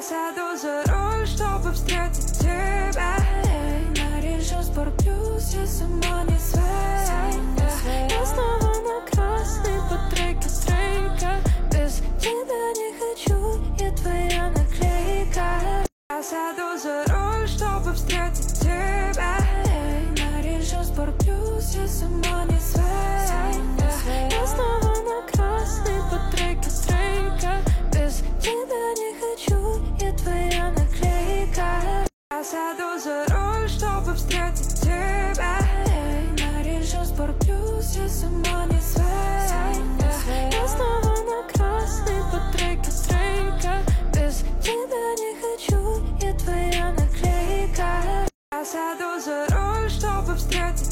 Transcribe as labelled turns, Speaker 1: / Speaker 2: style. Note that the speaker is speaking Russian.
Speaker 1: сяду за руль, чтобы встретить тебя. Нарежу Sport Plus, я сама не своя. Я снова на красный по треке стрейка. Без тебя не хочу, я твоя наклейка. Я сяду за руль, чтобы встретить тебя. Нарежу Sport Plus, я сама не своя. Я снова на красный по треке стрейка. Без тебя не хочу, я твоя наклейка. Я сяду за руль, чтобы встретить тебя. Нарежу Sport Plus, я сама не своя. Я снова на красный по треке стрейка. Без тебя не хочу, я твоя наклейка. Я сяду за руль, чтобы встретить